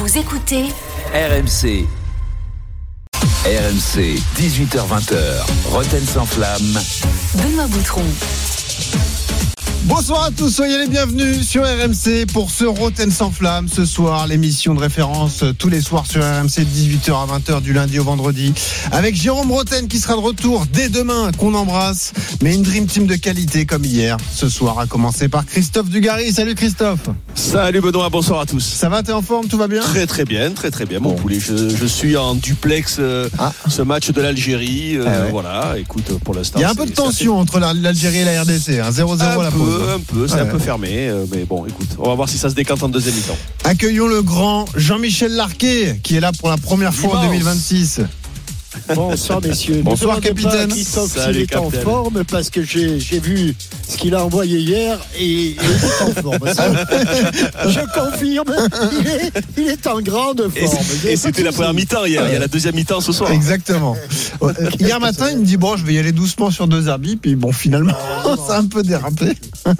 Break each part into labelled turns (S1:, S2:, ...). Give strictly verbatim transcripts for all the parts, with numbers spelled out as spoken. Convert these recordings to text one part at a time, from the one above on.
S1: Vous écoutez
S2: R M C. R M C, dix-huit heures vingt, Rotten sans flamme.
S1: Benoît Boutron.
S3: Bonsoir à tous, soyez les bienvenus sur R M C pour ce Rotten sans flamme. Ce soir, l'émission de référence tous les soirs sur R M C de dix-huit heures à vingt heures du lundi au vendredi. Avec Jérôme Rotten qui sera de retour dès demain, qu'on embrasse. Mais une dream team de qualité comme hier. Ce soir, à commencer par Christophe Dugarry. Salut Christophe.
S4: Salut Benoît, bonsoir à tous.
S3: Ça va, t'es en forme, tout va bien ?
S4: Très très bien, très très bien mon bon. poulet. Je, je suis en duplex euh, ah. ce match de l'Algérie. Euh, ah ouais. Voilà, écoute, pour l'instant.
S3: Il y a un peu de tension entre l'Algérie et la R D C. Hein. zéro zéro à la pause.
S4: Un peu, c'est ouais. un peu fermé, euh, mais bon, écoute, on va voir si ça se décante en deuxième mi-temps.
S3: Accueillons le grand Jean-Michel Larquet, qui est là pour la première fois en deux mille vingt-six.
S5: Bonsoir messieurs.
S3: Bonsoir capitaine.
S5: Christophe s'il est en forme parce que j'ai, j'ai vu ce qu'il a envoyé hier et, et il est en forme. Je confirme, il est, il est en grande forme.
S4: Et, et c'était la première mi-temps hier, il y a la deuxième mi-temps ce soir.
S3: Exactement. Hier matin, il me dit bon, je vais y aller doucement sur deux herbis, puis bon, finalement, ça a un peu dérapé.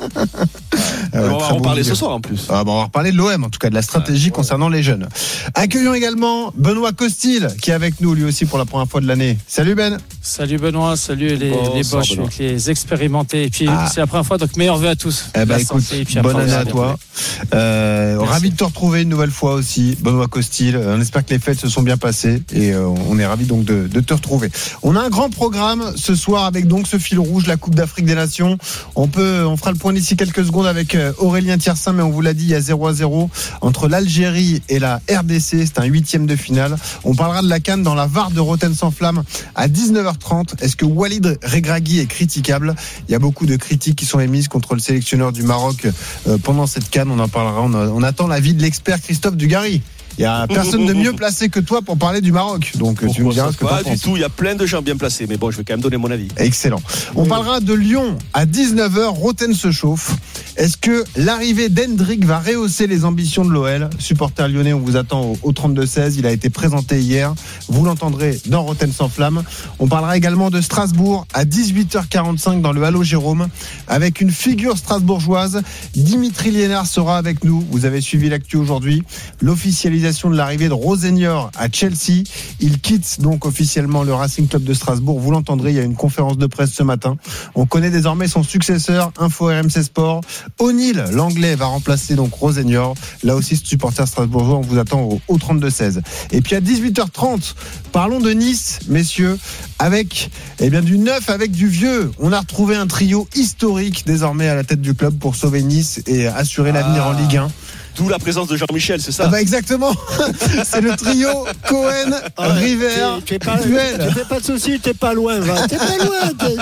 S4: Ah ouais, on va en bon parler vidéo. Ce soir en plus.
S3: Ah bon, on va reparler de l'O M en tout cas, de la stratégie ah, concernant ouais. les jeunes. Accueillons également Benoît Costil qui est avec nous lui aussi pour la première fois de l'année. Salut Ben.
S6: Salut Benoît, salut les, bon, les Bosch, les expérimentés. Et puis ah. c'est la première fois, donc meilleurs vœux à tous.
S3: Eh ben écoute, bonne année à toi. Euh, ravi de te retrouver une nouvelle fois aussi, Benoît Costil. On espère que les fêtes se sont bien passées et euh, on est ravi donc de, de te retrouver. On a un grand programme ce soir avec donc ce fil rouge, la Coupe d'Afrique des Nations. On peut, on fera le point d'ici quelques secondes avec Aurélien Thiersin, mais on vous l'a dit, il y a zéro à zéro entre l'Algérie et la R D C. C'est un huitième de finale. On parlera de la CAN dans la V A R de Rotten sans flamme à dix-neuf heures trente. Est-ce que Walid Regragui est critiquable ? Il y a beaucoup de critiques qui sont émises contre le sélectionneur du Maroc euh, pendant cette CAN. On en parlera. On, a, on attend l'avis de l'expert Christophe Dugarry. Il y a personne de mieux placé que toi pour parler du Maroc. Donc Pourquoi tu me diras ce que tu penses.
S4: Pas du tout, il y a plein de gens bien placés, mais bon, je vais quand même donner mon avis.
S3: Excellent. On oui. parlera de Lyon à dix-neuf heures. Rotten se chauffe. Est-ce que l'arrivée d'Hendrick va rehausser les ambitions de l'O L ? Supporter lyonnais, on vous attend au, au trente-deux seize. Il a été présenté hier. Vous l'entendrez dans Rotten sans flamme. On parlera également de Strasbourg à dix-huit heures quarante-cinq dans le Halo Jérôme avec une figure strasbourgeoise. Dimitri Liénard sera avec nous. Vous avez suivi l'actu aujourd'hui. L'officialisation de l'arrivée de Rosenior à Chelsea. Il quitte donc officiellement le Racing Club de Strasbourg. Vous l'entendrez, il y a une conférence de presse ce matin. On connaît désormais son successeur, Info R M C Sport. O'Neill, l'anglais, va remplacer donc Rosenior. Là aussi, ce supporter strasbourgeois, on vous attend au, au trente-deux seize. Et puis à dix-huit heures trente, parlons de Nice, messieurs, avec eh bien, du neuf, avec du vieux. On a retrouvé un trio historique désormais à la tête du club pour sauver Nice et assurer ah. l'avenir en Ligue un.
S4: D'où la présence de Jean-Michel, c'est ça ?
S3: Ah bah exactement. C'est le trio Cohen, ah ouais, River,
S5: t'es, t'es pas, Duel. Tu fais pas de soucis, t'es pas loin, va. T'es pas loin. T'es...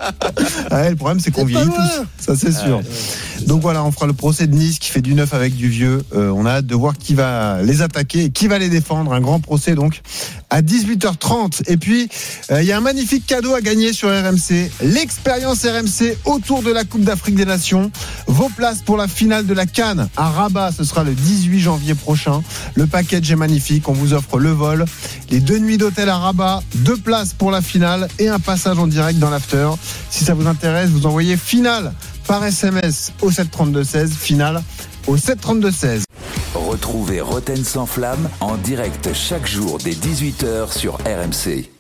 S3: Ah ouais, le problème c'est qu'on t'es vieillit tous. Ça c'est sûr. Ah ouais, donc voilà, on fera le procès de Nice qui fait du neuf avec du vieux. Euh, on a hâte de voir qui va les attaquer et qui va les défendre. Un grand procès donc à dix-huit heures trente. Et puis il euh, y a un magnifique cadeau à gagner sur R M C. L'expérience R M C autour de la Coupe d'Afrique des Nations. Vos places pour la finale de la CAN à Rabat. Ce sera le dix-huit janvier prochain. Le package est magnifique. On vous offre le vol, les deux nuits d'hôtel à Rabat, deux places pour la finale et un passage en direct dans l'after. Si ça vous intéresse, vous envoyez finale par S M S au sept trente-deux seize, finale au sept trente-deux seize.
S2: Retrouvez Rotten sans flamme en direct chaque jour dès dix-huit heures sur R M C.